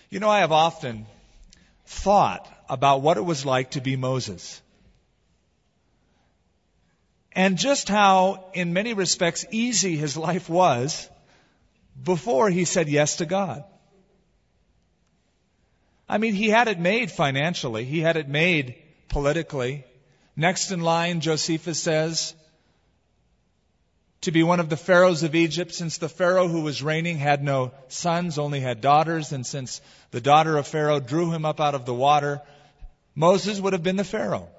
You know, I have often thought about what it was like to be Moses. And just how, in many respects, easy his life was before he said yes to God. I mean, he had it made financially. He had it made politically. Next in line, Josephus says, to be one of the pharaohs of Egypt, since the pharaoh who was reigning had no sons, only had daughters, and since the daughter of Pharaoh drew him up out of the water, Moses would have been the pharaoh.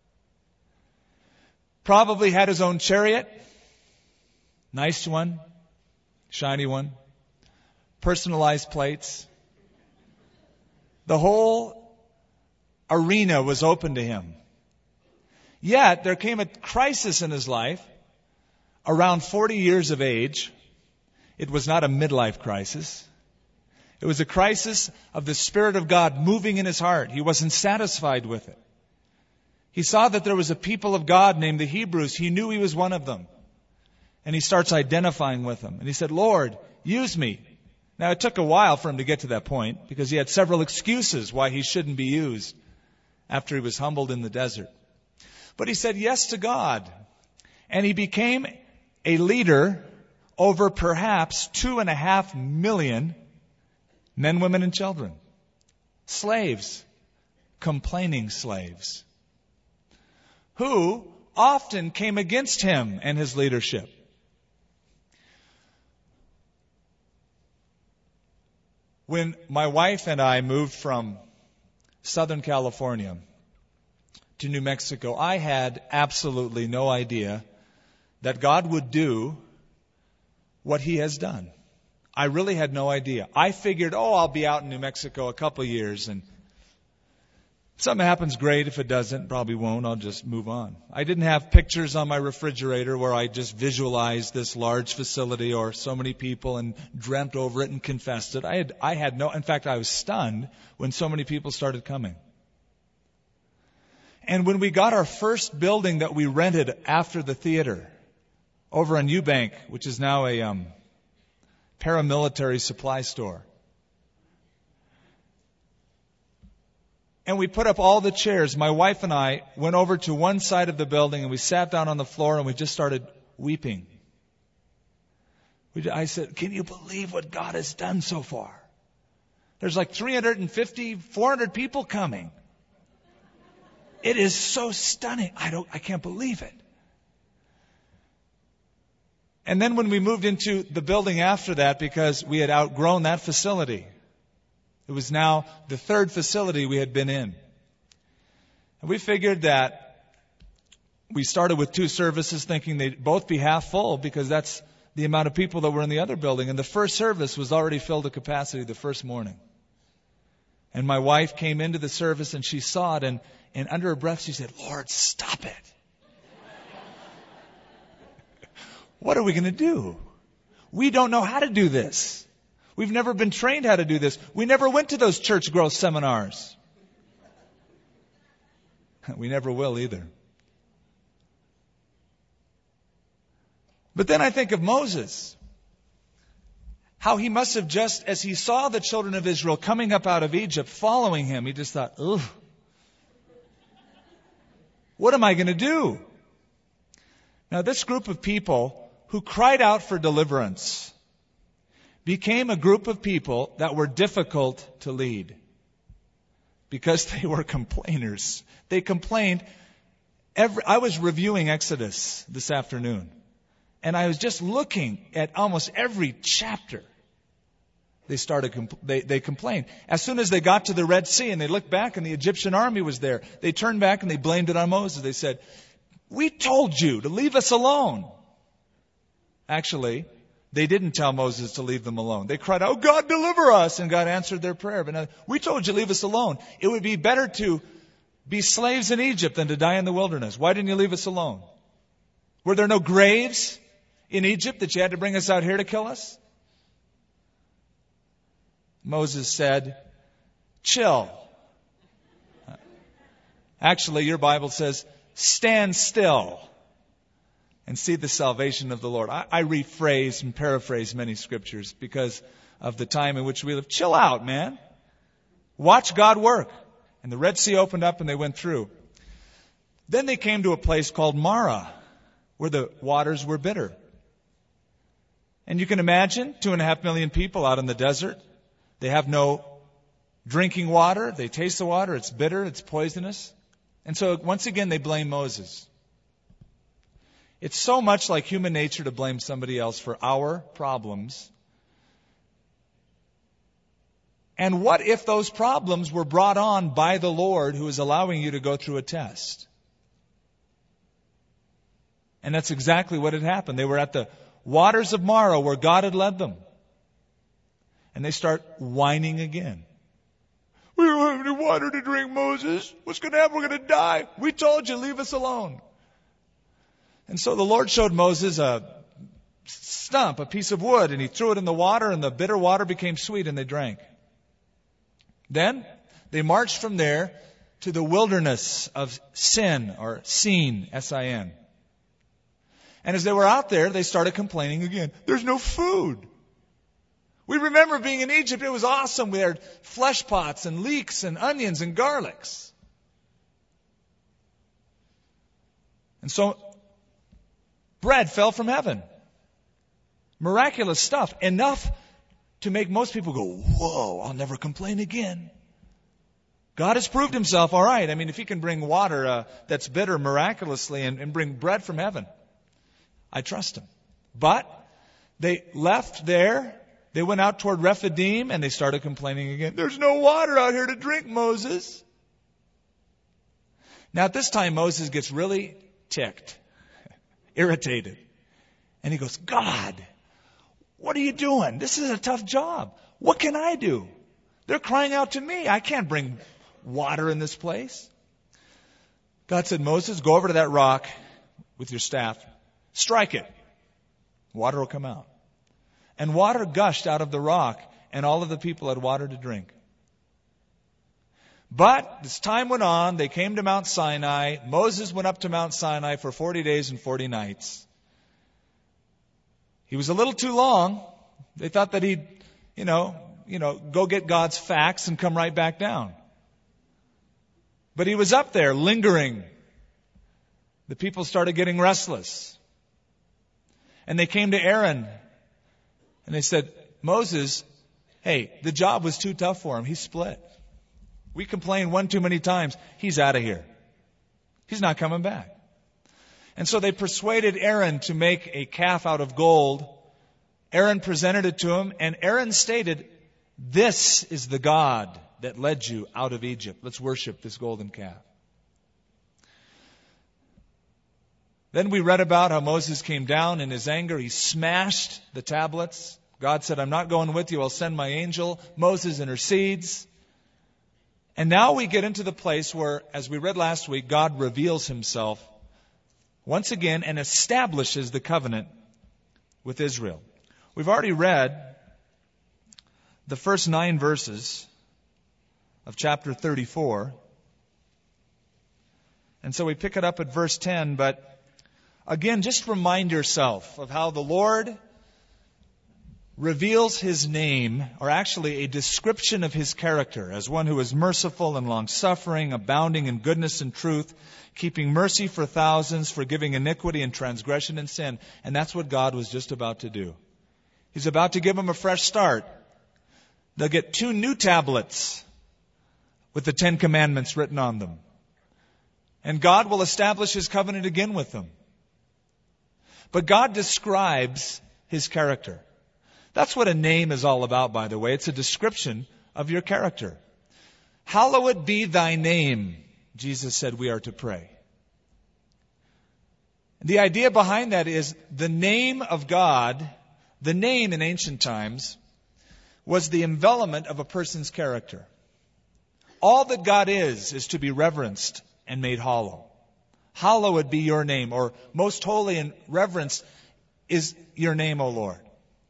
Probably had his own chariot, nice one, shiny one, personalized plates. The whole arena was open to him. Yet there came a crisis in his life around 40 years of age. It was not a midlife crisis. It was a crisis of the Spirit of God moving in his heart. He wasn't satisfied with it. He saw that there was a people of God named the Hebrews. He knew he was one of them. And he starts identifying with them. And he said, Lord, use me. Now, it took a while for him to get to that point because he had several excuses why he shouldn't be used after he was humbled in the desert. But he said yes to God. And he became a leader over perhaps 2.5 million men, women, and children. Slaves. Complaining slaves. Who often came against him and his leadership. When my wife and I moved from Southern California to New Mexico, I had absolutely no idea that God would do what He has done. I really had no idea. I figured, I'll be out in New Mexico a couple of years, and if something happens, great. If it doesn't, probably won't. I'll just move on. I didn't have pictures on my refrigerator where I just visualized this large facility or so many people and dreamt over it and confessed it. I had no, in fact, I was stunned when so many people started coming. And when we got our first building that we rented after the theater over on Eubank, which is now a paramilitary supply store, and we put up all the chairs, my wife and I went over to one side of the building and we sat down on the floor and we just started weeping. I said, can you believe what God has done so far? There's like 350, 400 people coming. It is so stunning. I can't believe it. And then when we moved into the building after that, because we had outgrown that facility, it was now the third facility we had been in. And we figured that we started with 2 services thinking they'd both be half full because that's the amount of people that were in the other building. And the first service was already filled to capacity the first morning. And my wife came into the service and she saw it and under her breath she said, Lord, stop it. What are we going to do? We don't know how to do this. We've never been trained how to do this. We never went to those church growth seminars. We never will either. But then I think of Moses. How he must have just, as he saw the children of Israel coming up out of Egypt, following him, he just thought, ugh. What am I going to do? Now this group of people who cried out for deliverance became a group of people that were difficult to lead because they were complainers. They complained. I was reviewing Exodus this afternoon, and I was just looking at almost every chapter. They complained. As soon as they got to the Red Sea and they looked back and the Egyptian army was there, they turned back and they blamed it on Moses. They said, we told you to leave us alone. Actually, they didn't tell Moses to leave them alone. They cried out, God, deliver us. And God answered their prayer. But now, we told you to leave us alone. It would be better to be slaves in Egypt than to die in the wilderness. Why didn't you leave us alone? Were there no graves in Egypt that you had to bring us out here to kill us? Moses said, chill. Actually, your Bible says, stand still and see the salvation of the Lord. I rephrase and paraphrase many scriptures because of the time in which we live. Chill out, man. Watch God work. And the Red Sea opened up and they went through. Then they came to a place called Marah, where the waters were bitter. And you can imagine 2.5 million people out in the desert. They have no drinking water. They taste the water. It's bitter. It's poisonous. And so once again, they blame Moses. It's so much like human nature to blame somebody else for our problems. And what if those problems were brought on by the Lord who is allowing you to go through a test? And that's exactly what had happened. They were at the waters of Marah where God had led them. And they start whining again. We don't have any water to drink, Moses. What's going to happen? We're going to die. We told you, leave us alone. And so the Lord showed Moses a stump, a piece of wood, and he threw it in the water, and the bitter water became sweet, and they drank. Then they marched from there to the wilderness of Sin, or Sin, S-I-N. And as they were out there, they started complaining again. There's no food. We remember being in Egypt. It was awesome. We had flesh pots and leeks and onions and garlics. And so bread fell from heaven. Miraculous stuff. Enough to make most people go, whoa, I'll never complain again. God has proved himself all right. I mean, if he can bring water that's bitter miraculously and bring bread from heaven, I trust him. But they left there. They went out toward Rephidim and they started complaining again. There's no water out here to drink, Moses. Now at this time, Moses gets really ticked, irritated. And he goes, God, what are you doing? This is a tough job. What can I do? They're crying out to me. I can't bring water in this place. God said, Moses, go over to that rock with your staff. Strike it. Water will come out. And water gushed out of the rock, and all of the people had water to drink. But as time went on, they came to Mount Sinai. Moses went up to Mount Sinai for 40 days and 40 nights. He was a little too long. They thought that he'd, go get God's facts and come right back down. But he was up there lingering. The people started getting restless. And they came to Aaron and they said, Moses, hey, the job was too tough for him. He split. We complained one too many times. He's out of here. He's not coming back. And so they persuaded Aaron to make a calf out of gold. Aaron presented it to him, and Aaron stated, this is the God that led you out of Egypt. Let's worship this golden calf. Then we read about how Moses came down in his anger. He smashed the tablets. God said, I'm not going with you. I'll send my angel. Moses intercedes. And now we get into the place where, as we read last week, God reveals himself once again and establishes the covenant with Israel. We've already read the first 9 verses of chapter 34. And so we pick it up at verse 10, but again, just remind yourself of how the Lord reveals his name, or actually a description of his character, as one who is merciful and long-suffering, abounding in goodness and truth, keeping mercy for thousands, forgiving iniquity and transgression and sin. And that's what God was just about to do. He's about to give them a fresh start. They'll get 2 new tablets with the 10 Commandments written on them. And God will establish his covenant again with them. But God describes his character. That's what a name is all about, by the way. It's a description of your character. Hallowed be thy name, Jesus said we are to pray. The idea behind that is the name of God, the name in ancient times, was the envelopment of a person's character. All that God is to be reverenced and made hollow. Hallowed be your name, or most holy and reverenced is your name, O Lord.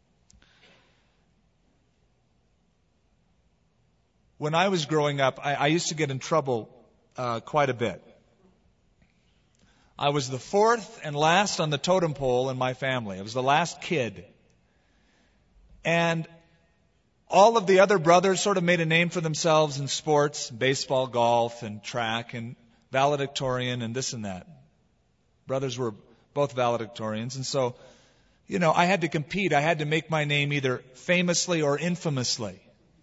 When I was growing up, I used to get in trouble quite a bit. I was the 4th and last on the totem pole in my family. I was the last kid. And All of the other brothers sort of made a name for themselves in sports, baseball, golf, and track, and valedictorian, and this and that. Brothers were both valedictorians, and so, I had to compete. I had to make my name either famously or infamously.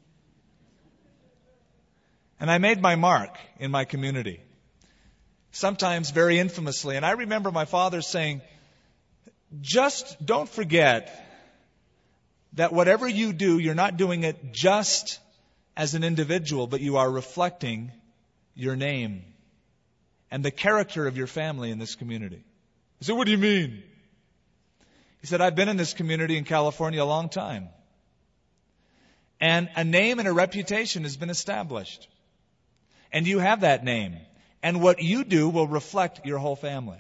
And I made my mark in my community, sometimes very infamously. And I remember my father saying, just don't forget that whatever you do, you're not doing it just as an individual, but you are reflecting your name and the character of your family in this community. I said, what do you mean? He said, I've been in this community in California a long time. And a name and a reputation has been established. And you have that name. And what you do will reflect your whole family.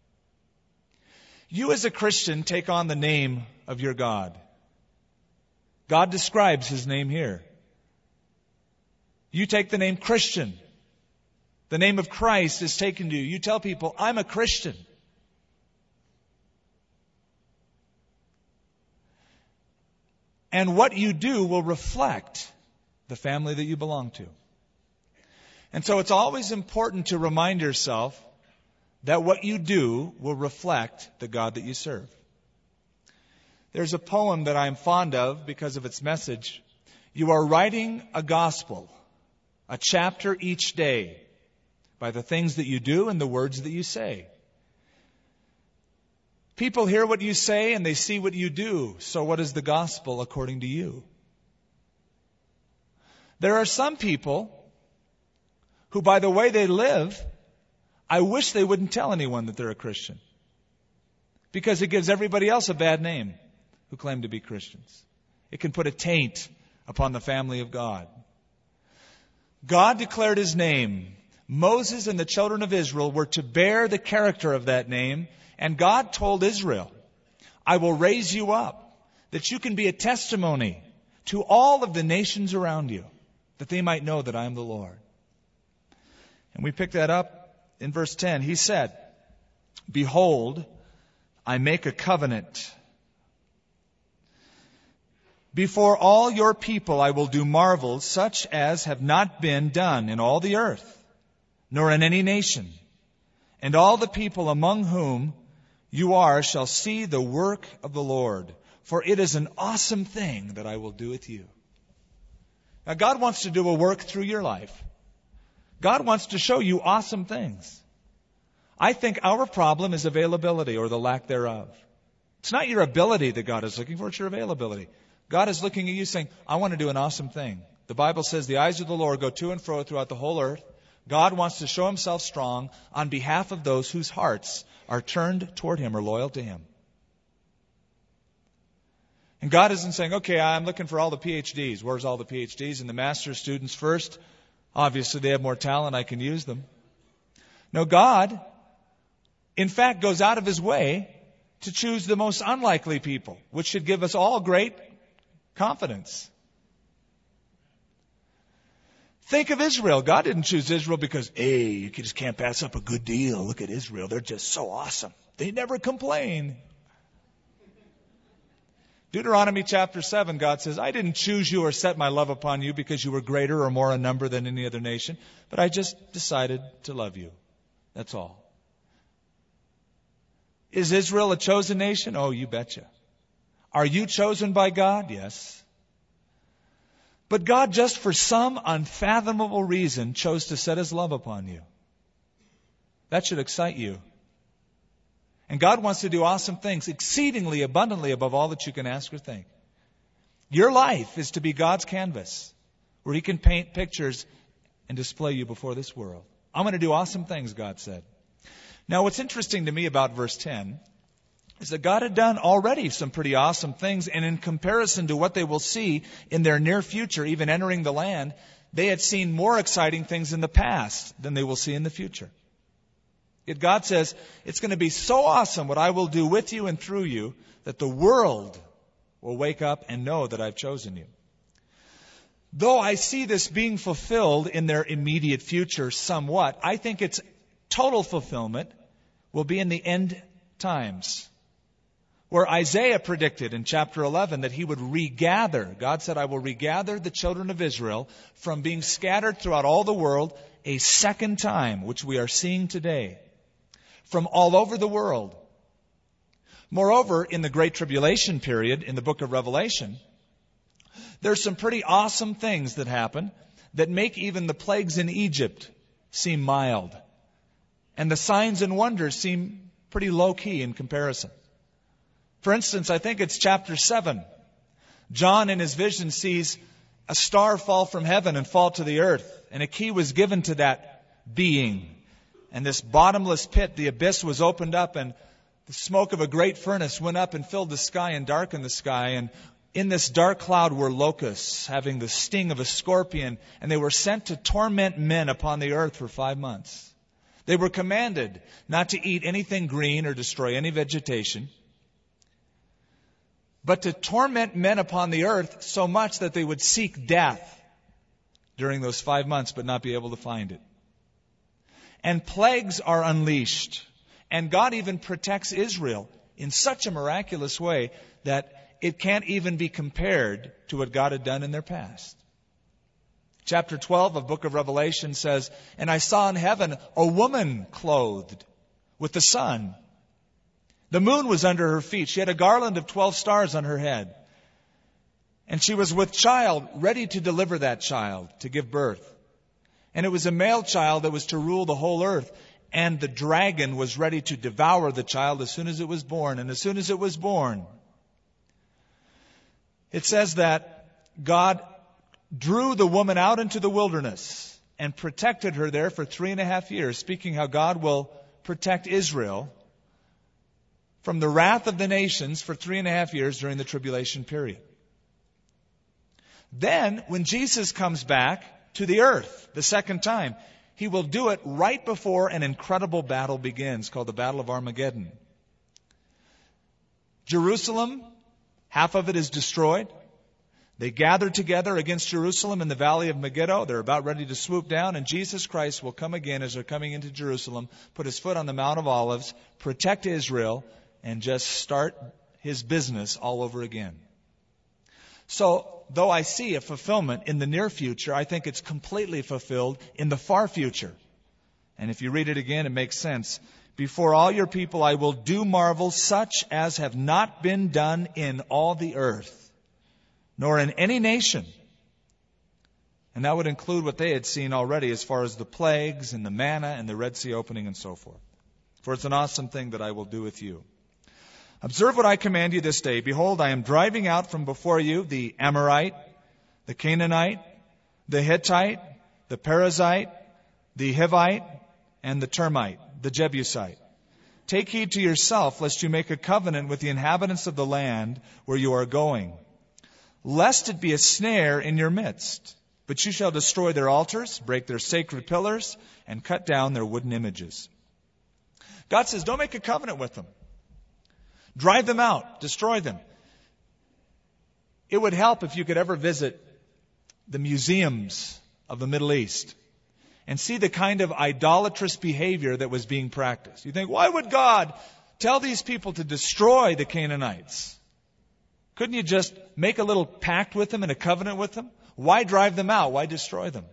You as a Christian take on the name of your God. God describes His name here. You take the name Christian. The name of Christ is taken to you. You tell people, I'm a Christian. And what you do will reflect the family that you belong to. And so it's always important to remind yourself that what you do will reflect the God that you serve. There's a poem that I'm fond of because of its message. You are writing a gospel, a chapter each day, by the things that you do and the words that you say. People hear what you say and they see what you do. So what is the gospel according to you? There are some people who, by the way they live, I wish they wouldn't tell anyone that they're a Christian. Because it gives everybody else a bad name who claim to be Christians. It can put a taint upon the family of God. God declared His name. Moses and the children of Israel were to bear the character of that name. And God told Israel, I will raise you up, that you can be a testimony to all of the nations around you, that they might know that I am the Lord. And we pick that up in verse 10. He said, behold, I make a covenant. Before all your people I will do marvels such as have not been done in all the earth, nor in any nation. And all the people among whom you are shall see the work of the Lord. For it is an awesome thing that I will do with you. Now God wants to do a work through your life. God wants to show you awesome things. I think our problem is availability or the lack thereof. It's not your ability that God is looking for, it's your availability. God is looking at you saying, I want to do an awesome thing. The Bible says the eyes of the Lord go to and fro throughout the whole earth. God wants to show Himself strong on behalf of those whose hearts are turned toward Him or loyal to Him. And God isn't saying, okay, I'm looking for all the PhDs. Where's all the PhDs? And the master's students first. Obviously, they have more talent. I can use them. No, God, in fact, goes out of His way to choose the most unlikely people, which should give us all great confidence. Think of Israel. God didn't choose Israel because, hey, you just can't pass up a good deal. Look at Israel. They're just so awesome. They never complain. Deuteronomy chapter 7, God says, I didn't choose you or set my love upon you because you were greater or more in number than any other nation, but I just decided to love you. That's all. Is Israel a chosen nation? Oh, you betcha. Are you chosen by God? Yes. But God, just for some unfathomable reason, chose to set His love upon you. That should excite you. And God wants to do awesome things, exceedingly abundantly above all that you can ask or think. Your life is to be God's canvas, where He can paint pictures and display you before this world. I'm going to do awesome things, God said. Now, what's interesting to me about verse 10 is that God had done already some pretty awesome things, and in comparison to what they will see in their near future, even entering the land, they had seen more exciting things in the past than they will see in the future. Yet God says, it's going to be so awesome what I will do with you and through you that the world will wake up and know that I've chosen you. Though I see this being fulfilled in their immediate future somewhat, I think its total fulfillment will be in the end times, Where Isaiah predicted in chapter 11 that he would regather. God said, I will regather the children of Israel from being scattered throughout all the world a second time, which we are seeing today, from all over the world. Moreover, in the Great Tribulation period in the book of Revelation, there's some pretty awesome things that happen that make even the plagues in Egypt seem mild. And the signs and wonders seem pretty low-key in comparison. For instance, I think it's chapter 7. John in his vision sees a star fall from heaven and fall to the earth. And a key was given to that being. And this bottomless pit, the abyss, was opened up, and the smoke of a great furnace went up and filled the sky and darkened the sky. And in this dark cloud were locusts, having the sting of a scorpion. And they were sent to torment men upon the earth for 5 months. They were commanded not to eat anything green or destroy any vegetation, but to torment men upon the earth so much that they would seek death during those 5 months but not be able to find it. And plagues are unleashed. And God even protects Israel in such a miraculous way that it can't even be compared to what God had done in their past. Chapter 12 of book of Revelation says, And I saw in heaven a woman clothed with the sun. The moon was under her feet. She had a garland of 12 stars on her head. And she was with child, ready to deliver that child, to give birth. And it was a male child that was to rule the whole earth. And the dragon was ready to devour the child as soon as it was born. And as soon as it was born, it says that God drew the woman out into the wilderness and protected her there for 3.5 years, speaking how God will protect Israel from the wrath of the nations for 3.5 years during the tribulation period. Then, when Jesus comes back to the earth the second time, He will do it right before an incredible battle begins, called the Battle of Armageddon. Jerusalem, half of it is destroyed. They gather together against Jerusalem in the valley of Megiddo. They're about ready to swoop down, and Jesus Christ will come again as they're coming into Jerusalem, put His foot on the Mount of Olives, protect Israel, and just start His business all over again. So, though I see a fulfillment in the near future, I think it's completely fulfilled in the far future. And if you read it again, it makes sense. Before all your people I will do marvels such as have not been done in all the earth, nor in any nation. And that would include what they had seen already as far as the plagues and the manna and the Red Sea opening and so forth. For it's an awesome thing that I will do with you. Observe what I command you this day. Behold, I am driving out from before you the Amorite, the Canaanite, the Hittite, the Perizzite, the Hivite, and the Termite, the Jebusite. Take heed to yourself, lest you make a covenant with the inhabitants of the land where you are going, lest it be a snare in your midst. But you shall destroy their altars, break their sacred pillars, and cut down their wooden images. God says, don't make a covenant with them. Drive them out. Destroy them. It would help if you could ever visit the museums of the Middle East and see the kind of idolatrous behavior that was being practiced. You think, why would God tell these people to destroy the Canaanites? Couldn't you just make a little pact with them and a covenant with them? Why drive them out? Why destroy them?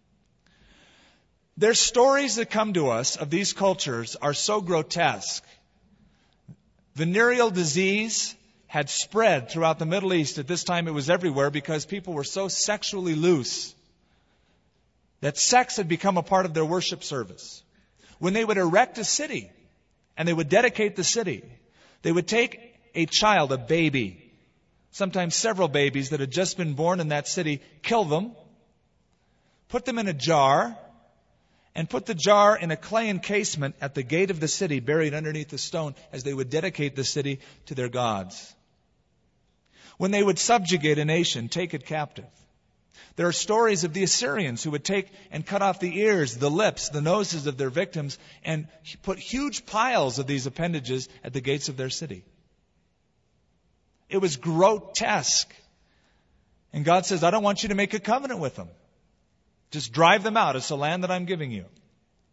Their stories that come to us of these cultures are so grotesque. Venereal disease had spread throughout the Middle East. At this time it was everywhere because people were so sexually loose that sex had become a part of their worship service. When they would erect a city and they would dedicate the city, they would take a child, a baby, sometimes several babies that had just been born in that city, kill them, put them in a jar, and put the jar in a clay encasement at the gate of the city, buried underneath the stone, as they would dedicate the city to their gods. When they would subjugate a nation, take it captive. There are stories of the Assyrians who would take and cut off the ears, the lips, the noses of their victims, and put huge piles of these appendages at the gates of their city. It was grotesque. And God says, I don't want you to make a covenant with them. Just drive them out. It's the land that I'm giving you.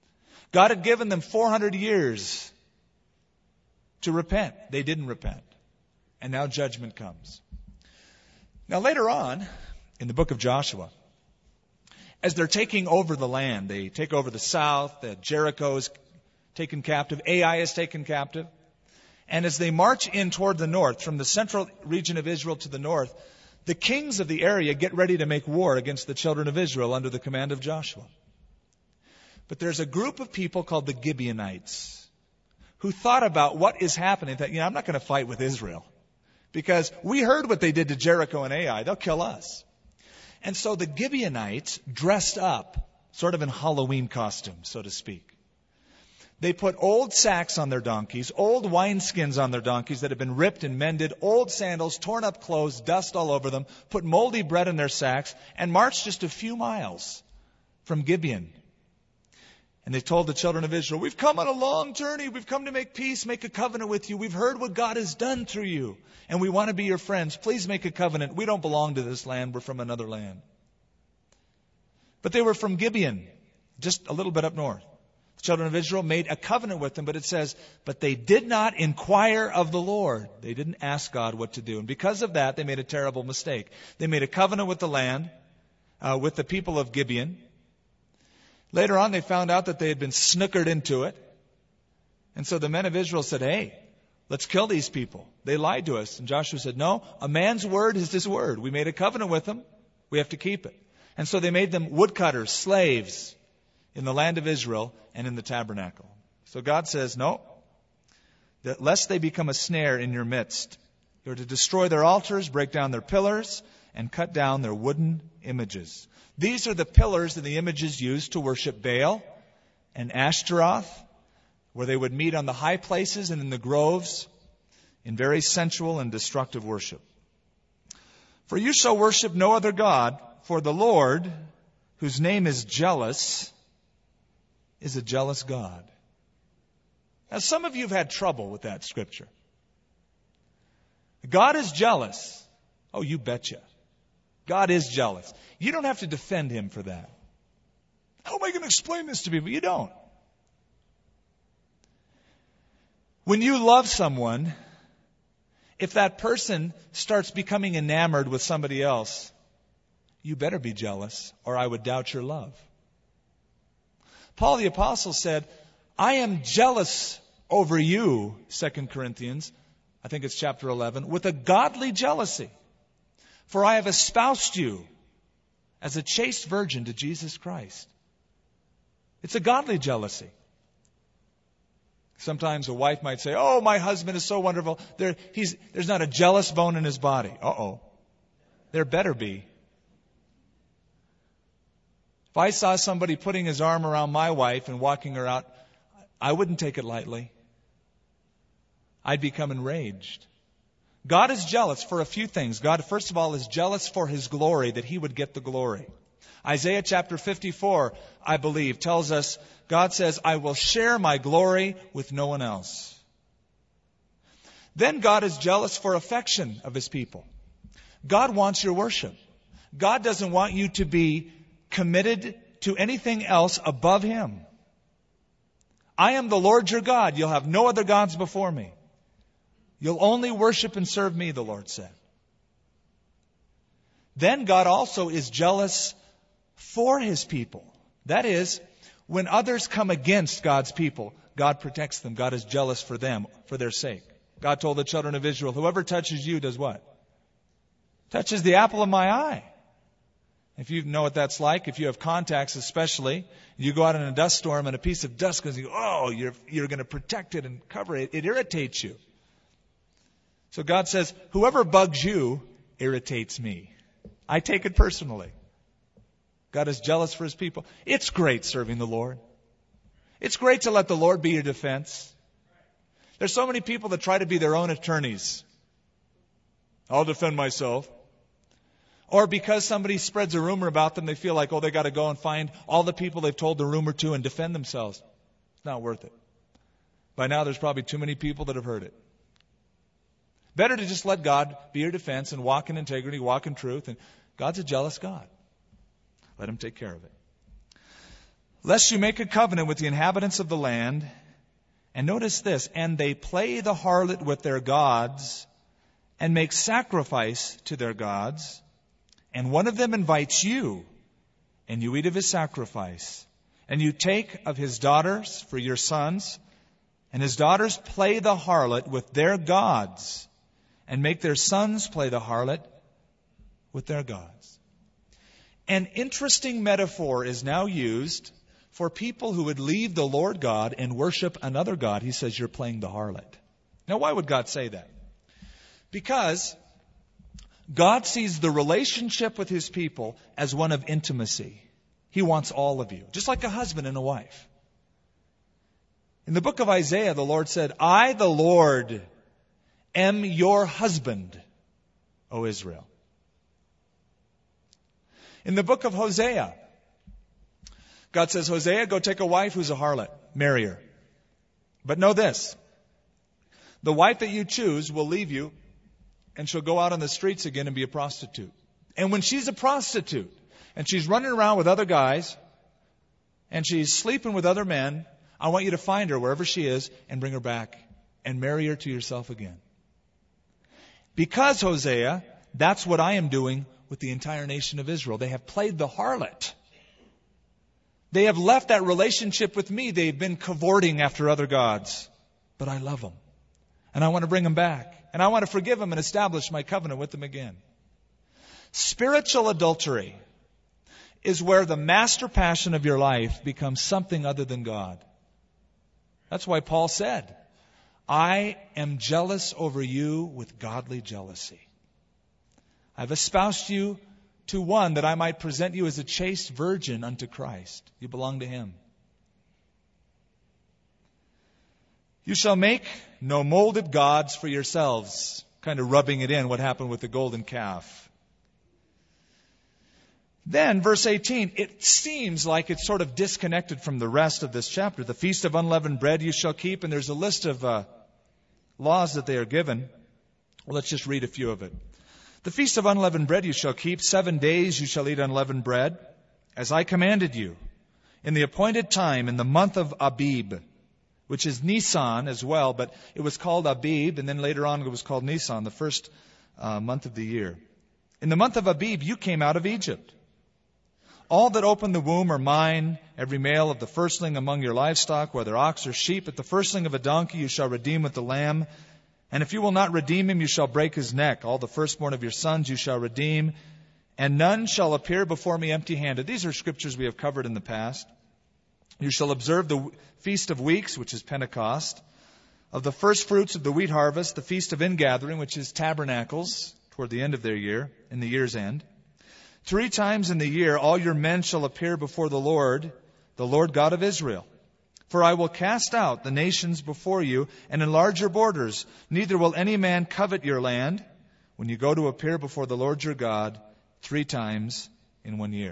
God had given them 400 years to repent. They didn't repent. And now judgment comes. Now later on, in the book of Joshua, as they're taking over the land, they take over the south, Jericho is taken captive, Ai is taken captive. And as they march in toward the north, from the central region of Israel to the north, the kings of the area get ready to make war against the children of Israel under the command of Joshua. But there's a group of people called the Gibeonites who thought about what is happening. That, I'm not going to fight with Israel because we heard what they did to Jericho and Ai. They'll kill us. And so the Gibeonites dressed up, sort of in Halloween costume, so to speak. They put old sacks on their donkeys, old wineskins on their donkeys that had been ripped and mended, old sandals, torn up clothes, dust all over them, put moldy bread in their sacks, and marched just a few miles from Gibeon. And they told the children of Israel, we've come on a long journey. We've come to make peace, make a covenant with you. We've heard what God has done through you, and we want to be your friends. Please make a covenant. We don't belong to this land. We're from another land. But they were from Gibeon, just a little bit up north. The children of Israel made a covenant with them, but it says, but they did not inquire of the Lord. They didn't ask God what to do. And because of that, they made a terrible mistake. They made a covenant with the land, with the people of Gibeon. Later on, they found out that they had been snookered into it. And so the men of Israel said, hey, let's kill these people. They lied to us. And Joshua said, no, a man's word is his word. We made a covenant with them. We have to keep it. And so they made them woodcutters, slaves, in the land of Israel and in the tabernacle. So God says, no, that lest they become a snare in your midst. You're to destroy their altars, break down their pillars, and cut down their wooden images. These are the pillars and the images used to worship Baal and Ashtaroth, where they would meet on the high places and in the groves in very sensual and destructive worship. For you shall worship no other God, for the Lord, whose name is jealous, is a jealous God. Now, some of you have had trouble with that scripture. God is jealous. Oh, you betcha. God is jealous. You don't have to defend him for that. How am I going to explain this to people? You don't. When you love someone, if that person starts becoming enamored with somebody else, you better be jealous, or I would doubt your love. Paul the Apostle said, I am jealous over you, 2 Corinthians, I think it's chapter 11, with a godly jealousy. For I have espoused you as a chaste virgin to Jesus Christ. It's a godly jealousy. Sometimes a wife might say, oh, my husband is so wonderful. There's not a jealous bone in his body. Uh-oh. There better be. If I saw somebody putting his arm around my wife and walking her out, I wouldn't take it lightly. I'd become enraged. God is jealous for a few things. God, first of all, is jealous for his glory, that he would get the glory. Isaiah chapter 54, I believe, tells us, God says, I will share my glory with no one else. Then God is jealous for affection of his people. God wants your worship. God doesn't want you to be committed to anything else above him. I am the Lord your God. You'll have no other gods before me. You'll only worship and serve me, the Lord said. Then God also is jealous for his people. That is, when others come against God's people, God protects them. God is jealous for them, for their sake. God told the children of Israel, whoever touches you does what? Touches the apple of my eye. If you know what that's like, if you have contacts especially, you go out in a dust storm and a piece of dust goes, you're going to protect it and cover it. It irritates you. So God says, whoever bugs you irritates me. I take it personally. God is jealous for his people. It's great serving the Lord. It's great to let the Lord be your defense. There's so many people that try to be their own attorneys. I'll defend myself. Or because somebody spreads a rumor about them, they feel like, they got to go and find all the people they've told the rumor to and defend themselves. It's not worth it. By now, there's probably too many people that have heard it. Better to just let God be your defense and walk in integrity, walk in truth. And God's a jealous God. Let him take care of it. Lest you make a covenant with the inhabitants of the land, and notice this, and they play the harlot with their gods, and make sacrifice to their gods, and one of them invites you, and you eat of his sacrifice, and you take of his daughters for your sons, and his daughters play the harlot with their gods, and make their sons play the harlot with their gods. An interesting metaphor is now used for people who would leave the Lord God and worship another god. He says, you're playing the harlot. Now, why would God say that? Because God sees the relationship with his people as one of intimacy. He wants all of you, just like a husband and a wife. In the book of Isaiah, the Lord said, I, the Lord, am your husband, O Israel. In the book of Hosea, God says, Hosea, go take a wife who's a harlot. Marry her. But know this, the wife that you choose will leave you, and she'll go out on the streets again and be a prostitute. And when she's a prostitute, and she's running around with other guys, and she's sleeping with other men, I want you to find her wherever she is and bring her back and marry her to yourself again. Because, Hosea, that's what I am doing with the entire nation of Israel. They have played the harlot. They have left that relationship with me. They've been cavorting after other gods. But I love them. And I want to bring them back. And I want to forgive them and establish my covenant with them again. Spiritual adultery is where the master passion of your life becomes something other than God. That's why Paul said, I am jealous over you with godly jealousy. I've espoused you to one that I might present you as a chaste virgin unto Christ. You belong to him. You shall make no molded gods for yourselves. Kind of rubbing it in, what happened with the golden calf. Then, verse 18, it seems like it's sort of disconnected from the rest of this chapter. The Feast of Unleavened Bread you shall keep, and there's a list of laws that they are given. Well, let's just read a few of it. The Feast of Unleavened Bread you shall keep. 7 days you shall eat unleavened bread, as I commanded you, in the appointed time, in the month of Abib, which is Nisan as well, but it was called Abib, and then later on it was called Nisan, the first month of the year. In the month of Abib you came out of Egypt. All that open the womb are mine, every male of the firstling among your livestock, whether ox or sheep. At the firstling of a donkey you shall redeem with the lamb. And if you will not redeem him, you shall break his neck. All the firstborn of your sons you shall redeem. And none shall appear before me empty-handed. These are scriptures we have covered in the past. You shall observe the Feast of Weeks, which is Pentecost. Of the first fruits of the wheat harvest, the Feast of Ingathering, which is Tabernacles, toward the end of their year, in the year's end. 3 times in the year all your men shall appear before the Lord God of Israel. For I will cast out the nations before you and enlarge your borders. Neither will any man covet your land when you go to appear before the Lord your God 3 times in 1 year.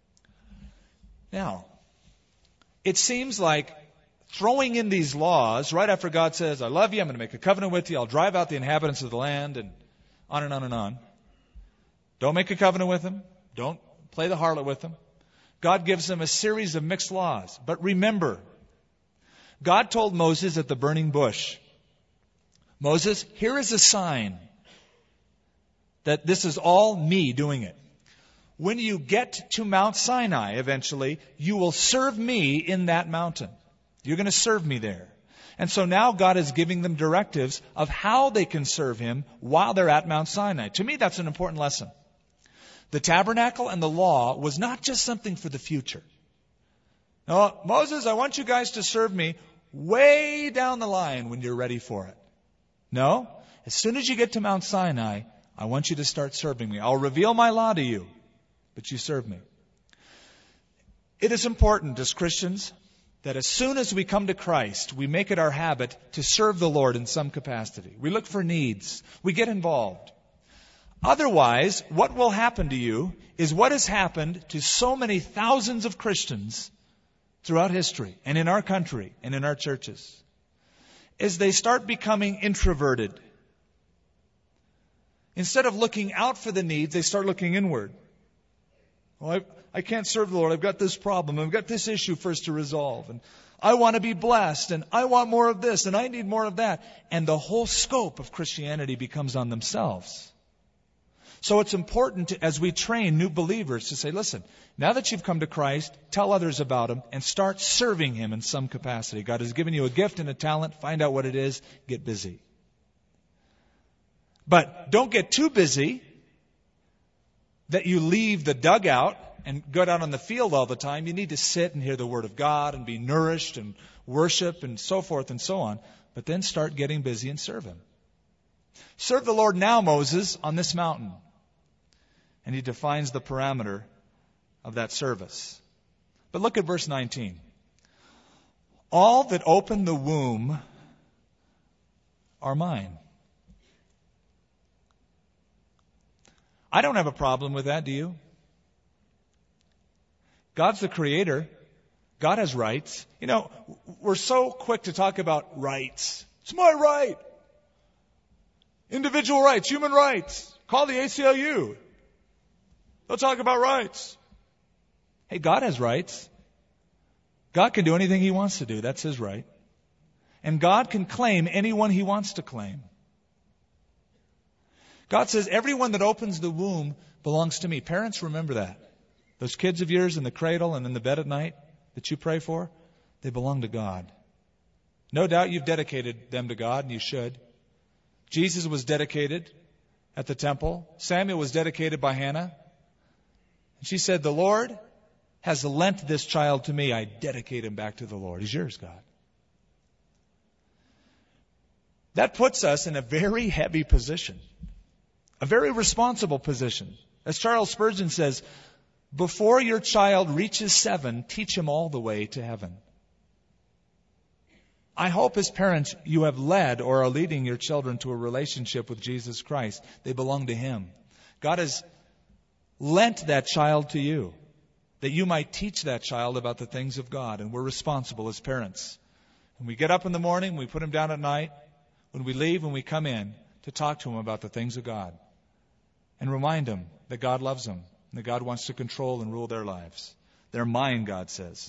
Now, it seems like throwing in these laws right after God says, I love you, I'm going to make a covenant with you, I'll drive out the inhabitants of the land, and on and on and on. Don't make a covenant with them. Don't play the harlot with them. God gives them a series of mixed laws. But remember, God told Moses at the burning bush, Moses, here is a sign that this is all me doing it. When you get to Mount Sinai eventually, you will serve me in that mountain. You're going to serve me there. And so now God is giving them directives of how they can serve him while they're at Mount Sinai. To me, that's an important lesson. The tabernacle and the law was not just something for the future. No, Moses, I want you guys to serve me way down the line when you're ready for it. No, as soon as you get to Mount Sinai, I want you to start serving me. I'll reveal my law to you, but you serve me. It is important as Christians that as soon as we come to Christ, we make it our habit to serve the Lord in some capacity. We look for needs. We get involved. Otherwise, what will happen to you is what has happened to so many thousands of Christians throughout history and in our country and in our churches, is they start becoming introverted. Instead of looking out for the needs, they start looking inward. Well, I can't serve the Lord. I've got this problem. I've got this issue first to resolve. And I want to be blessed. And I want more of this. And I need more of that. And the whole scope of Christianity becomes on themselves. So it's important as we train new believers to say, listen, now that you've come to Christ, tell others about Him and start serving Him in some capacity. God has given you a gift and a talent. Find out what it is. Get busy. But don't get too busy that you leave the dugout and go out on the field all the time. You need to sit and hear the Word of God and be nourished and worship and so forth and so on. But then start getting busy and serve Him. Serve the Lord now, Moses, on this mountain. And he defines the parameter of that service. But look at verse 19. All that open the womb are mine. I don't have a problem with that, do you? God's the creator. God has rights. You know, we're so quick to talk about rights. It's my right. Individual rights, human rights. Call the ACLU. They'll talk about rights. Hey, God has rights. God can do anything He wants to do. That's His right. And God can claim anyone He wants to claim. God says, everyone that opens the womb belongs to me. Parents, remember that. Those kids of yours in the cradle and in the bed at night that you pray for, they belong to God. No doubt you've dedicated them to God, and you should. Jesus was dedicated at the temple. Samuel was dedicated by Hannah. And she said, the Lord has lent this child to me. I dedicate him back to the Lord. He's yours, God. That puts us in a very heavy position. A very responsible position. As Charles Spurgeon says, before your child reaches 7, teach him all the way to heaven. I hope as parents you have led or are leading your children to a relationship with Jesus Christ. They belong to Him. God has lent that child to you that you might teach that child about the things of God. And we're responsible as parents. When we get up in the morning, we put him down at night. When we leave, when we come in, to talk to him about the things of God. And remind him that God loves them. And that God wants to control and rule their lives. They're mine, God says.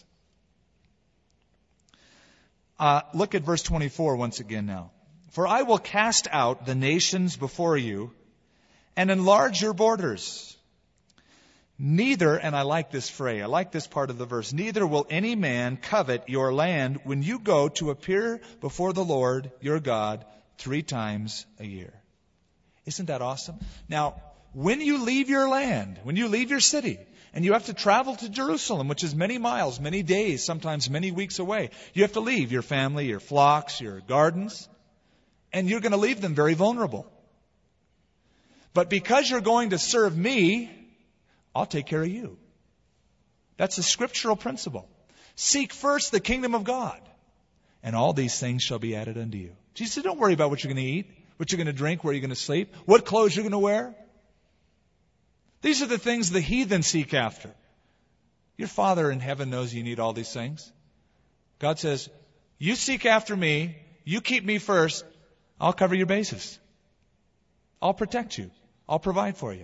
Look at verse 24 once again now. For I will cast out the nations before you and enlarge your borders. Neither, and I like this phrase, I like this part of the verse, neither will any man covet your land when you go to appear before the Lord your God 3 times a year. Isn't that awesome? Now, when you leave your land, when you leave your city, and you have to travel to Jerusalem, which is many miles, many days, sometimes many weeks away, you have to leave your family, your flocks, your gardens, and you're going to leave them very vulnerable. But because you're going to serve me, I'll take care of you. That's a scriptural principle. Seek first the kingdom of God, and all these things shall be added unto you. Jesus said, don't worry about what you're going to eat, what you're going to drink, where you're going to sleep, what clothes you're going to wear. These are the things the heathen seek after. Your Father in heaven knows you need all these things. God says, you seek after me, you keep me first, I'll cover your bases. I'll protect you. I'll provide for you.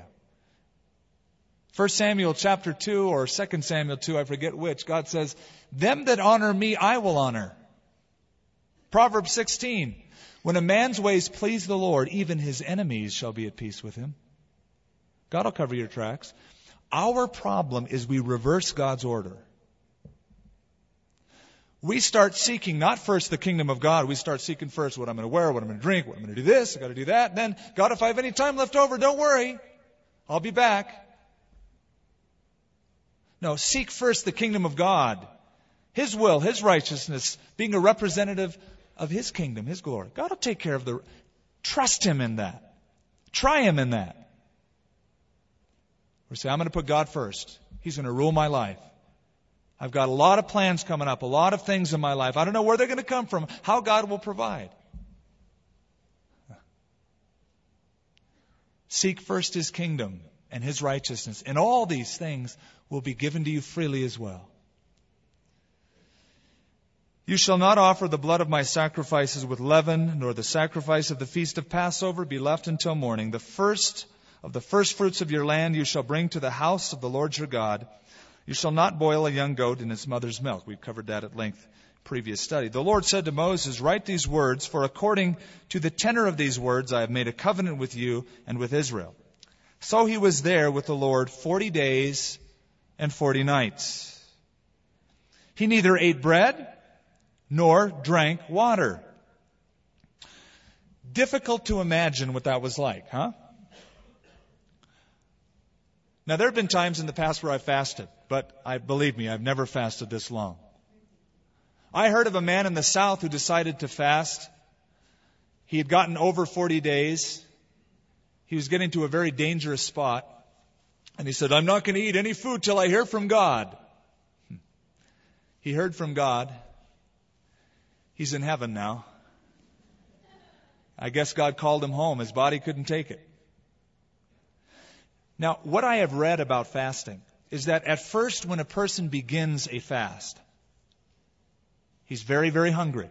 1 Samuel chapter 2 or 2 Samuel 2, I forget which, God says, them that honor me, I will honor. Proverbs 16, when a man's ways please the Lord, even his enemies shall be at peace with him. God will cover your tracks. Our problem is we reverse God's order. We start seeking not first the kingdom of God. We start seeking first what I'm going to wear, what I'm going to drink, what I'm going to do this, I've got to do that. And then, God, if I have any time left over, don't worry. I'll be back. No, seek first the kingdom of God. His will, His righteousness, being a representative of His kingdom, His glory. God will take care of trust Him in that. Try Him in that. Or say, I'm going to put God first. He's going to rule my life. I've got a lot of plans coming up, a lot of things in my life. I don't know where they're going to come from, how God will provide. Seek first His kingdom and His righteousness, and all these things will be given to you freely as well. You shall not offer the blood of my sacrifices with leaven, nor the sacrifice of the feast of Passover be left until morning. The first Of the first fruits of your land you shall bring to the house of the Lord your God. You shall not boil a young goat in its mother's milk. We've covered that at length previous study. The Lord said to Moses, write these words, for according to the tenor of these words I have made a covenant with you and with Israel. So he was there with the Lord 40 days and 40 nights. He neither ate bread nor drank water. Difficult to imagine what that was like, huh? Now, there have been times in the past where I've fasted, but believe me, I've never fasted this long. I heard of a man in the South who decided to fast. He had gotten over 40 days. He was getting to a very dangerous spot. And he said, I'm not going to eat any food till I hear from God. He heard from God. He's in heaven now. I guess God called him home. His body couldn't take it. Now, what I have read about fasting is that at first when a person begins a fast, he's very, very hungry.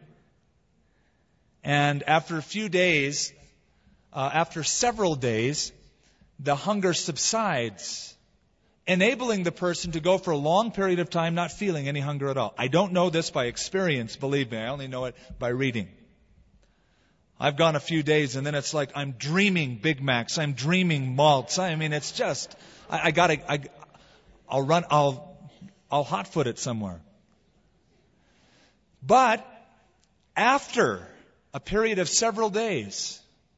And after a few days, after several days, the hunger subsides, enabling the person to go for a long period of time not feeling any hunger at all. I don't know this by experience, believe me. I only know it by reading. I've gone a few days and then it's like I'm dreaming Big Macs. I'm dreaming malts. I mean, it's just, I'll hot foot it somewhere. But after a period of several days,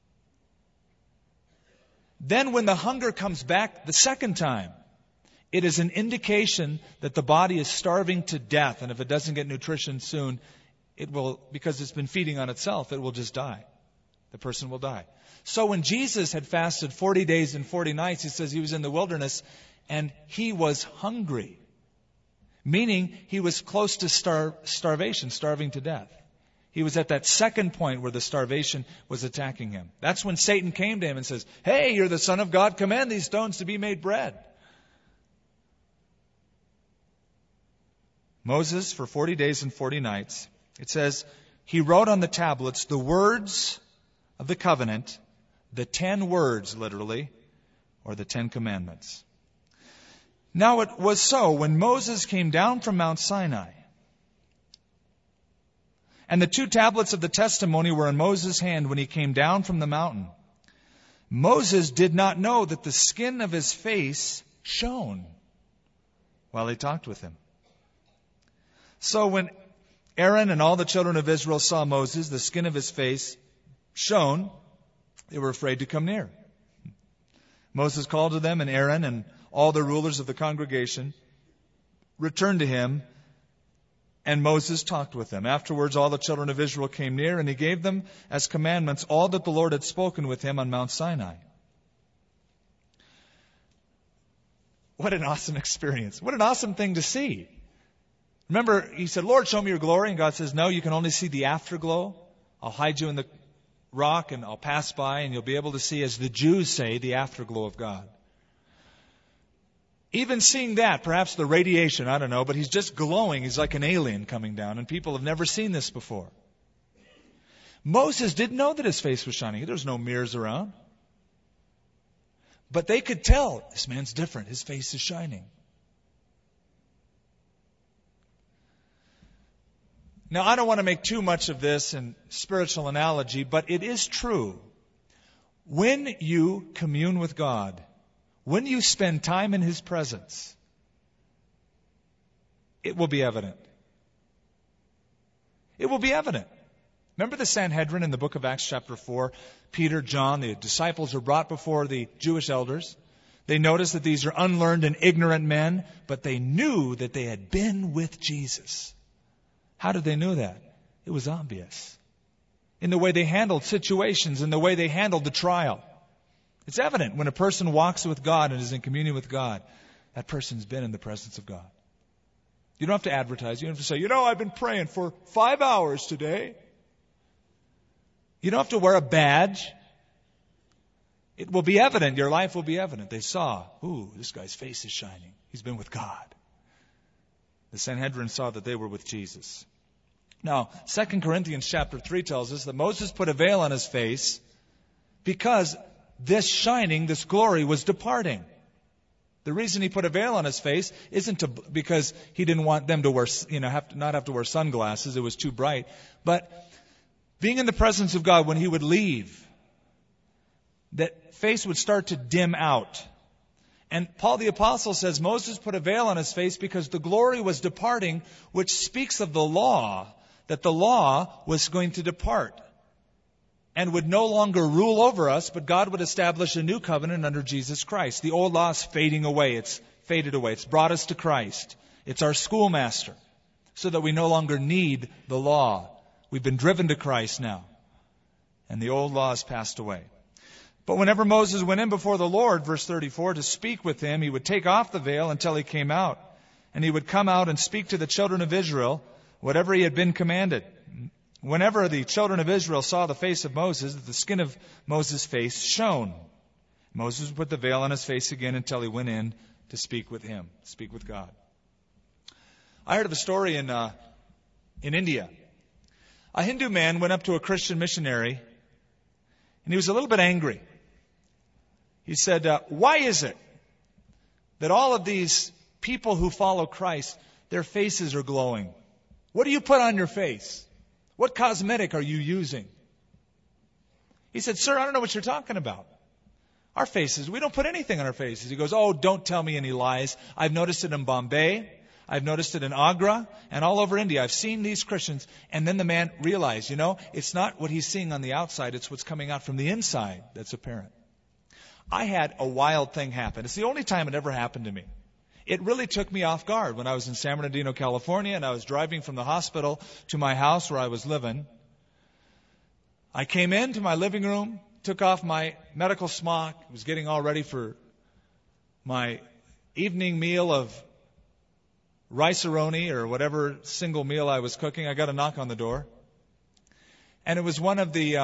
then when the hunger comes back the second time, it is an indication that the body is starving to death. And if it doesn't get nutrition soon, it will, because it's been feeding on itself, it will just die. The person will die. So when Jesus had fasted 40 days and 40 nights, he says he was in the wilderness and he was hungry. Meaning he was close to starvation, starving to death. He was at that second point where the starvation was attacking him. That's when Satan came to him and says, hey, you're the Son of God, command these stones to be made bread. Moses, for 40 days and 40 nights, it says, he wrote on the tablets the words of the covenant, the 10 words, literally, or the 10 commandments. Now it was so, when Moses came down from Mount Sinai, and the 2 tablets of the testimony were in Moses' hand when he came down from the mountain, Moses did not know that the skin of his face shone while he talked with him. So when Aaron and all the children of Israel saw Moses, the skin of his face shone, they were afraid to come near. Moses called to them, and Aaron and all the rulers of the congregation returned to him, and Moses talked with them. Afterwards, all the children of Israel came near, and he gave them as commandments all that the Lord had spoken with him on Mount Sinai. What an awesome experience. What an awesome thing to see. Remember, he said, Lord, show me your glory. And God says, no, you can only see the afterglow. I'll hide you in the rock and I'll pass by and you'll be able to see, as the Jews say, the afterglow of God. Even seeing that, perhaps the radiation, I don't know, but he's just glowing. He's like an alien coming down, and people have never seen this before. Moses didn't know that his face was shining. There was no mirrors around. But they could tell, this man's different. His face is shining. Now, I don't want to make too much of this in spiritual analogy, but it is true. When you commune with God, when you spend time in His presence, it will be evident. It will be evident. Remember the Sanhedrin in the book of Acts chapter 4? Peter, John, the disciples were brought before the Jewish elders. They noticed that these are unlearned and ignorant men, but they knew that they had been with Jesus. How did they know that? It was obvious. In the way they handled situations, in the way they handled the trial. It's evident when a person walks with God and is in communion with God, that person's been in the presence of God. You don't have to advertise. You don't have to say, I've been praying for 5 hours today. You don't have to wear a badge. It will be evident. Your life will be evident. They saw, this guy's face is shining. He's been with God. The Sanhedrin saw that they were with Jesus. Now, 2 Corinthians chapter 3 tells us that Moses put a veil on his face because this shining, this glory was departing. The reason he put a veil on his face isn't because he didn't want them to wear, not have to wear sunglasses. It was too bright. But being in the presence of God, when he would leave, that face would start to dim out. And Paul the Apostle says Moses put a veil on his face because the glory was departing, which speaks of the law, that the law was going to depart and would no longer rule over us, but God would establish a new covenant under Jesus Christ. The old law is fading away. It's faded away. It's brought us to Christ. It's our schoolmaster, so that we no longer need the law. We've been driven to Christ now, and the old law has passed away. But whenever Moses went in before the Lord, verse 34, to speak with him, he would take off the veil until he came out. And he would come out and speak to the children of Israel whatever he had been commanded. Whenever the children of Israel saw the face of Moses, the skin of Moses' face shone. Moses would put the veil on his face again until he went in to speak with him, speak with God. I heard of a story in India. A Hindu man went up to a Christian missionary, and he was a little bit angry. He said, why is it that all of these people who follow Christ, their faces are glowing? What do you put on your face? What cosmetic are you using? He said, sir, I don't know what you're talking about. Our faces, we don't put anything on our faces. He goes, oh, don't tell me any lies. I've noticed it in Bombay. I've noticed it in Agra and all over India. I've seen these Christians. And then the man realized, it's not what he's seeing on the outside. It's what's coming out from the inside that's apparent. I had a wild thing happen. It's the only time it ever happened to me. It really took me off guard when I was in San Bernardino, California, and I was driving from the hospital to my house where I was living. I came into my living room, took off my medical smock, was getting all ready for my evening meal of rice-a-roni or whatever single meal I was cooking. I got a knock on the door. And it was one of the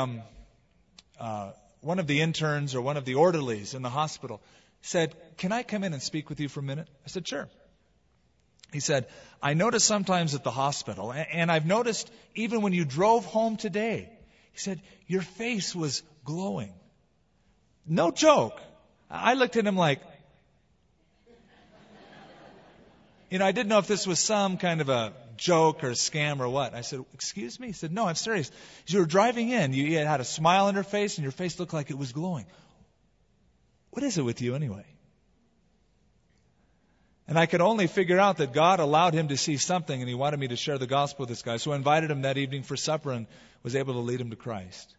interns or one of the orderlies in the hospital said, can I come in and speak with you for a minute? I said, sure. He said, I notice sometimes at the hospital, and I've noticed even when you drove home today, he said, your face was glowing. No joke. I looked at him like, I didn't know if this was some kind of a joke or scam or what. I said, excuse me? He said, no, I'm serious. You were driving in. You had a smile on your face, and your face looked like it was glowing. What is it with you anyway? And I could only figure out that God allowed him to see something, and he wanted me to share the gospel with this guy. So I invited him that evening for supper and was able to lead him to Christ.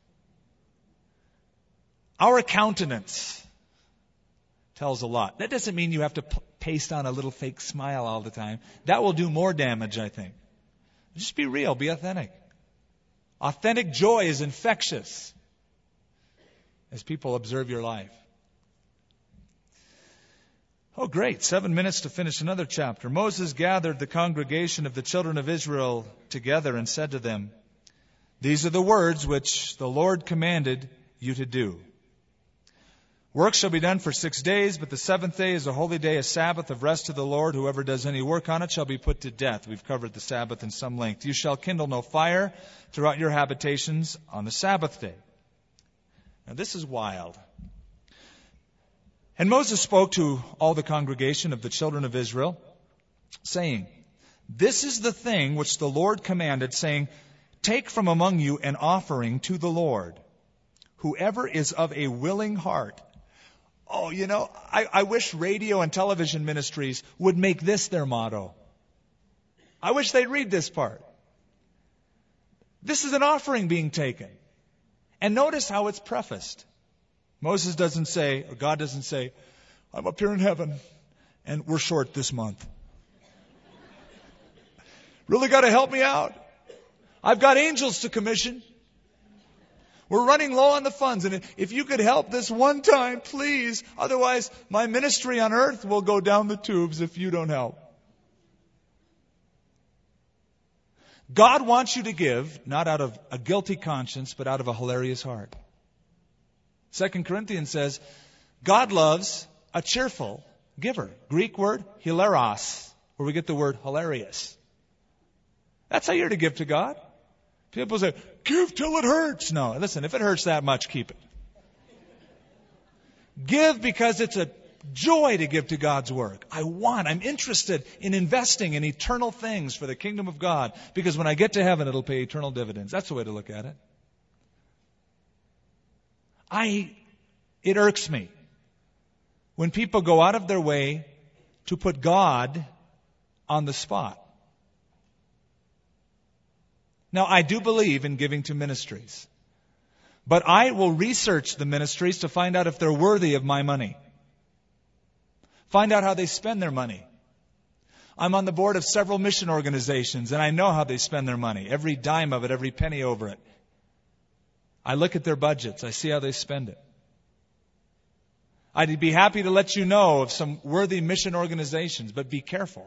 Our countenance tells a lot. That doesn't mean you have to paste on a little fake smile all the time. That will do more damage, I think. Just be real. Be authentic. Authentic joy is infectious as people observe your life. Oh, great. 7 minutes to finish another chapter. Moses gathered the congregation of the children of Israel together and said to them, these are the words which the Lord commanded you to do. Work shall be done for 6 days, but the seventh day is a holy day, a Sabbath of rest to the Lord. Whoever does any work on it shall be put to death. We've covered the Sabbath in some length. You shall kindle no fire throughout your habitations on the Sabbath day. Now this is wild. And Moses spoke to all the congregation of the children of Israel, saying, this is the thing which the Lord commanded, saying, take from among you an offering to the Lord. Whoever is of a willing heart. Oh, I wish radio and television ministries would make this their motto. I wish they'd read this part. This is an offering being taken. And notice how it's prefaced. Moses doesn't say, or God doesn't say, I'm up here in heaven and we're short this month. Really got to help me out. I've got angels to commission. We're running low on the funds, and if you could help this one time, please. Otherwise, my ministry on earth will go down the tubes if you don't help. God wants you to give, not out of a guilty conscience, but out of a hilarious heart. 2 Corinthians says, God loves a cheerful giver. Greek word, hilaros, where we get the word hilarious. That's how you're to give to God. People say, give till it hurts. No, listen, if it hurts that much, keep it. Give because it's a joy to give to God's work. I'm interested in investing in eternal things for the kingdom of God, because when I get to heaven, it'll pay eternal dividends. That's the way to look at it. It irks me when people go out of their way to put God on the spot. Now, I do believe in giving to ministries, but I will research the ministries to find out if they're worthy of my money. Find out how they spend their money. I'm on the board of several mission organizations, and I know how they spend their money. Every dime of it, every penny over it. I look at their budgets. I see how they spend it. I'd be happy to let you know of some worthy mission organizations, but be careful.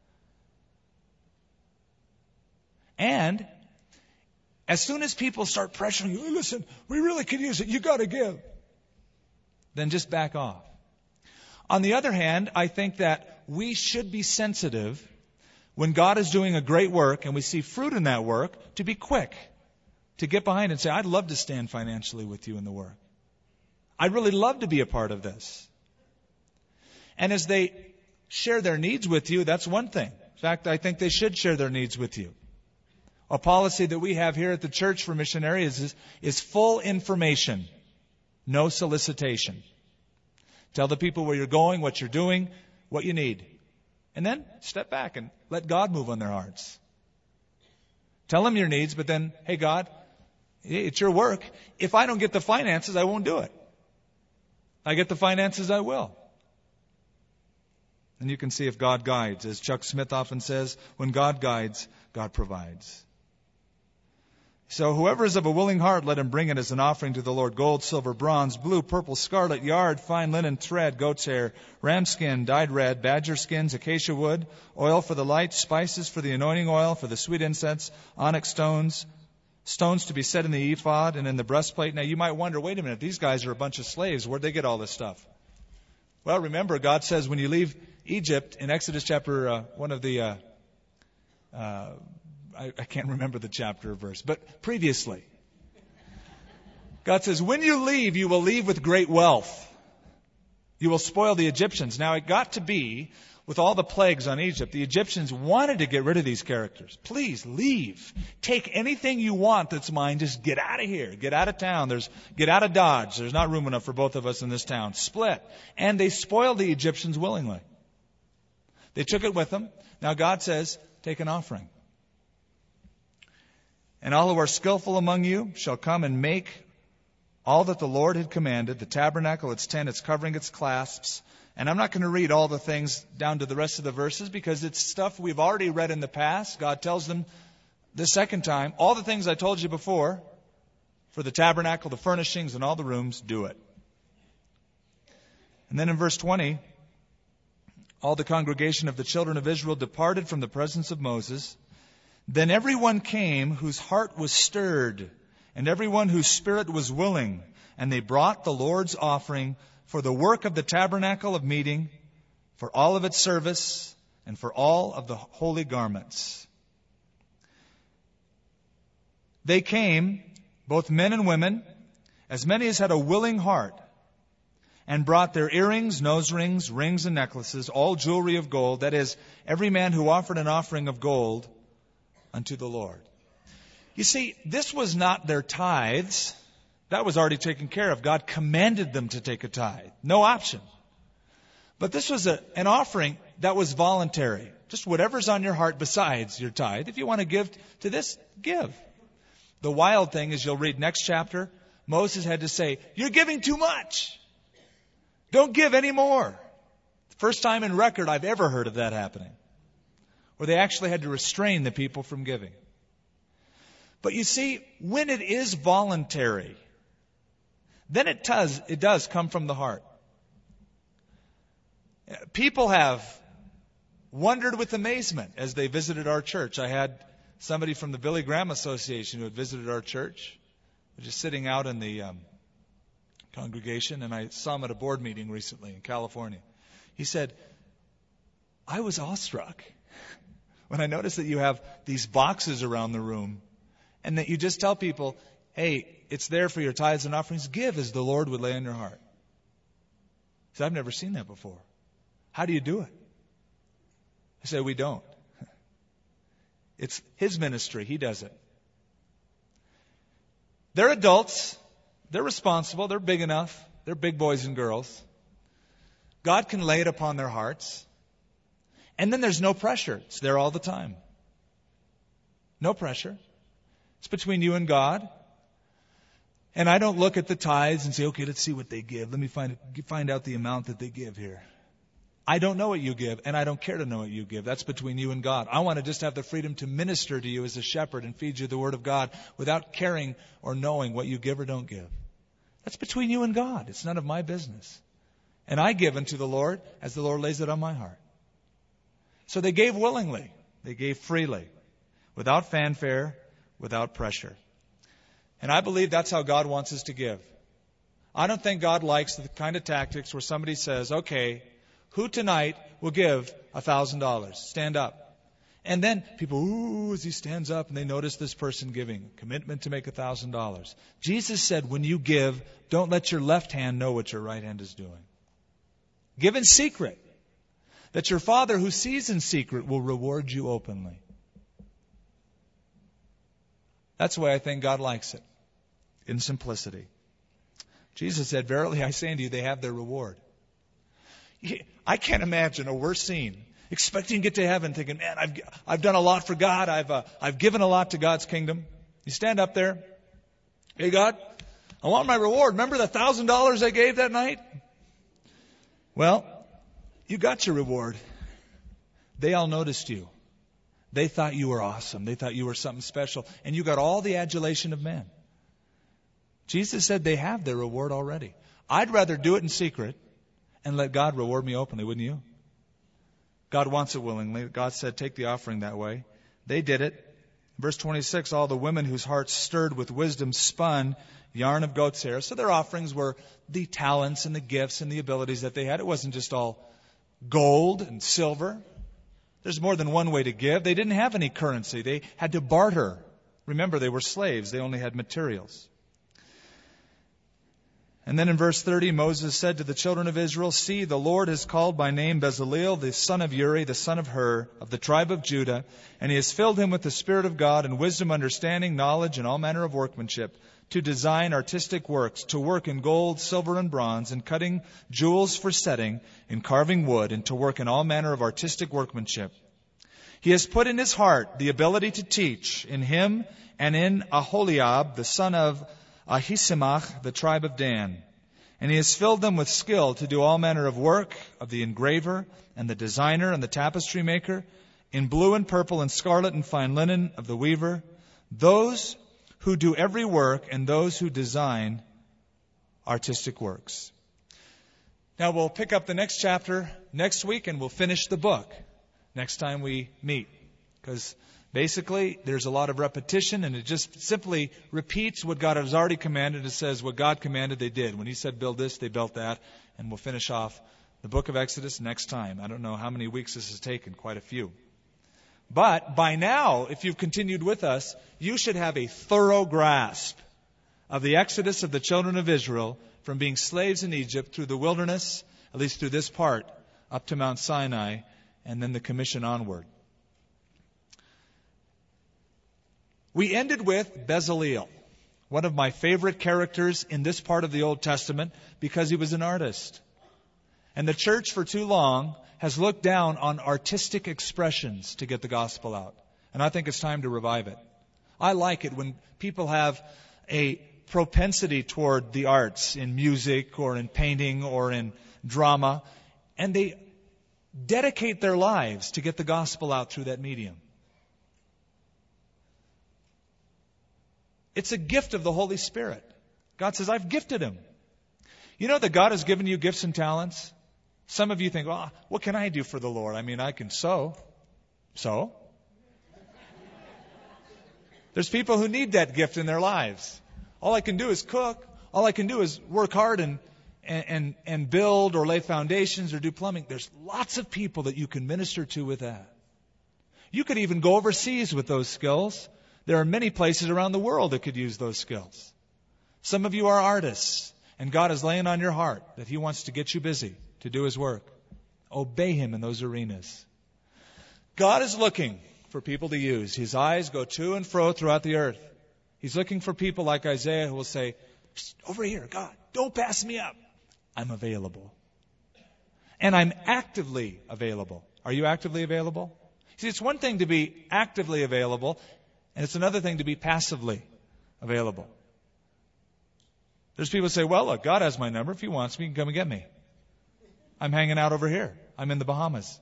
And as soon as people start pressuring you, listen, we really could use it, you got to give, then just back off. On the other hand, I think that we should be sensitive when God is doing a great work and we see fruit in that work, to be quick, to get behind and say, I'd love to stand financially with you in the work. I'd really love to be a part of this. And as they share their needs with you, that's one thing. In fact, I think they should share their needs with you. A policy that we have here at the church for missionaries is full information, no solicitation. Tell the people where you're going, what you're doing, what you need. And then step back and let God move on their hearts. Tell them your needs, but then, hey God, it's your work. If I don't get the finances, I won't do it. I get the finances, I will. And you can see if God guides. As Chuck Smith often says, when God guides, God provides. So whoever is of a willing heart, let him bring it as an offering to the Lord: gold, silver, bronze, blue, purple, scarlet, yard, fine linen, thread, goat's hair, ram skin, dyed red, badger skins, acacia wood, oil for the light, spices for the anointing oil, for the sweet incense, onyx stones, stones to be set in the ephod and in the breastplate. Now you might wonder, wait a minute, these guys are a bunch of slaves. Where'd they get all this stuff? Well, remember, God says when you leave Egypt in Exodus chapter, I can't remember the chapter or verse, but previously, God says, when you leave, you will leave with great wealth. You will spoil the Egyptians. Now, it got to be, with all the plagues on Egypt, the Egyptians wanted to get rid of these characters. Please, leave. Take anything you want that's mine. Just get out of here. Get out of town. Get out of Dodge. There's not room enough for both of us in this town. Split. And they spoiled the Egyptians willingly. They took it with them. Now, God says, take an offering. And all who are skillful among you shall come and make all that the Lord had commanded, the tabernacle, its tent, its covering, its clasps. And I'm not going to read all the things down to the rest of the verses, because it's stuff we've already read in the past. God tells them the second time, all the things I told you before, for the tabernacle, the furnishings, and all the rooms, do it. And then in verse 20, all the congregation of the children of Israel departed from the presence of Moses. Then everyone came whose heart was stirred, and everyone whose spirit was willing, and they brought the Lord's offering for the work of the tabernacle of meeting, for all of its service, and for all of the holy garments. They came, both men and women, as many as had a willing heart, and brought their earrings, nose rings, rings, and necklaces, all jewelry of gold, that is, every man who offered an offering of gold unto the Lord. You see, this was not their tithes. That was already taken care of. God commanded them to take a tithe. No option. But this was an offering that was voluntary. Just whatever's on your heart besides your tithe. If you want to give to this, give. The wild thing is, you'll read next chapter, Moses had to say, you're giving too much. Don't give any more. First time in record I've ever heard of that happening, where they actually had to restrain the people from giving. But you see, when it is voluntary, then it does come from the heart. People have wondered with amazement as they visited our church. I had somebody from the Billy Graham Association who had visited our church, just sitting out in the congregation, and I saw him at a board meeting recently in California. He said, I was awestruck when I noticed that you have these boxes around the room, and that you just tell people, hey, it's there for your tithes and offerings. Give as the Lord would lay on your heart. said, I've never seen that before. How do you do it? I said, we don't. It's his ministry. He does it. They're adults. They're responsible. They're big enough. They're big boys and girls. God can lay it upon their hearts. And then there's no pressure. It's there all the time. No pressure. It's between you and God. And I don't look at the tithes and say, okay, let's see what they give. Let me find out the amount that they give here. I don't know what you give, and I don't care to know what you give. That's between you and God. I want to just have the freedom to minister to you as a shepherd and feed you the Word of God without caring or knowing what you give or don't give. That's between you and God. It's none of my business. And I give unto the Lord as the Lord lays it on my heart. So they gave willingly. They gave freely, without fanfare, without pressure. And I believe that's how God wants us to give. I don't think God likes the kind of tactics where somebody says, okay, who tonight will give $1,000? Stand up. And then people, ooh, as he stands up and they notice this person giving. Commitment to make $1,000. Jesus said, when you give, don't let your left hand know what your right hand is doing. Give in secret, that your Father who sees in secret will reward you openly. That's the way I think God likes it, in simplicity. Jesus said, verily I say unto you, they have their reward. I can't imagine a worse scene. Expecting to get to heaven, thinking, man, I've done a lot for God. I've given a lot to God's kingdom. You stand up there. Hey, God, I want my reward. Remember the $1,000 I gave that night? Well, you got your reward. They all noticed you. They thought you were awesome. They thought you were something special. And you got all the adulation of men. Jesus said they have their reward already. I'd rather do it in secret and let God reward me openly, wouldn't you? God wants it willingly. God said, take the offering that way. They did it. Verse 26, all the women whose hearts stirred with wisdom spun yarn of goat's hair. So their offerings were the talents and the gifts and the abilities that they had. It wasn't just all gold and silver. There's more than one way to give. They didn't have any currency. They had to barter. Remember, they were slaves. They only had materials. And then in verse 30, Moses said to the children of Israel, see, the Lord has called by name Bezaleel, the son of Uri, the son of Hur, of the tribe of Judah, and he has filled him with the Spirit of God and wisdom, understanding, knowledge, and all manner of workmanship, to design artistic works, to work in gold, silver, and bronze, in cutting jewels for setting, in carving wood, and to work in all manner of artistic workmanship. He has put in his heart the ability to teach, in him and in Aholiab, the son of Ahisamach, the tribe of Dan. And he has filled them with skill to do all manner of work of the engraver and the designer and the tapestry maker, in blue and purple and scarlet and fine linen of the weaver, those who do every work and those who design artistic works. Now we'll pick up the next chapter next week and we'll finish the book next time we meet. Because basically, there's a lot of repetition, and it just simply repeats what God has already commanded. It says what God commanded, they did. When He said build this, they built that. And we'll finish off the book of Exodus next time. I don't know how many weeks this has taken, quite a few. But by now, if you've continued with us, you should have a thorough grasp of the Exodus of the children of Israel from being slaves in Egypt through the wilderness, at least through this part, up to Mount Sinai, and then the commission onward. We ended with Bezaleel, one of my favorite characters in this part of the Old Testament, because he was an artist. And the church for too long has looked down on artistic expressions to get the gospel out. And I think it's time to revive it. I like it when people have a propensity toward the arts in music or in painting or in drama, and they dedicate their lives to get the gospel out through that medium. It's a gift of the Holy Spirit. God says, I've gifted him. You know that God has given you gifts and talents? Some of you think, well, what can I do for the Lord? I mean, I can sew. So? There's people who need that gift in their lives. All I can do is cook. All I can do is work hard and build or lay foundations or do plumbing. There's lots of people that you can minister to with that. You could even go overseas with those skills. There are many places around the world that could use those skills. Some of you are artists, and God is laying on your heart that He wants to get you busy to do His work, obey Him in those arenas. God is looking for people to use. His eyes go to and fro throughout the earth. He's looking for people like Isaiah who will say, over here, God, don't pass me up. I'm available. And I'm actively available. Are you actively available? See, it's one thing to be actively available, and it's another thing to be passively available. There's people who say, well, look, God has my number. If He wants me, He can come and get me. I'm hanging out over here. I'm in the Bahamas.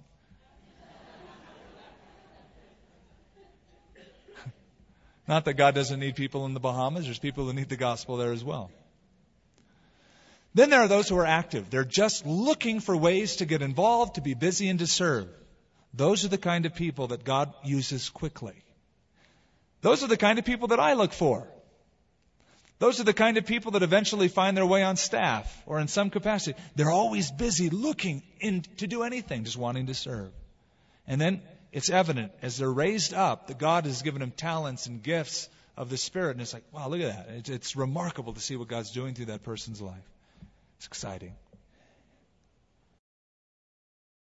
Not that God doesn't need people in the Bahamas. There's people who need the gospel there as well. Then there are those who are active. They're just looking for ways to get involved, to be busy, and to serve. Those are the kind of people that God uses quickly. Those are the kind of people that I look for. Those are the kind of people that eventually find their way on staff or in some capacity. They're always busy looking to do anything, just wanting to serve. And then it's evident as they're raised up that God has given them talents and gifts of the Spirit. And it's like, wow, look at that. It's remarkable to see what God's doing through that person's life. It's exciting.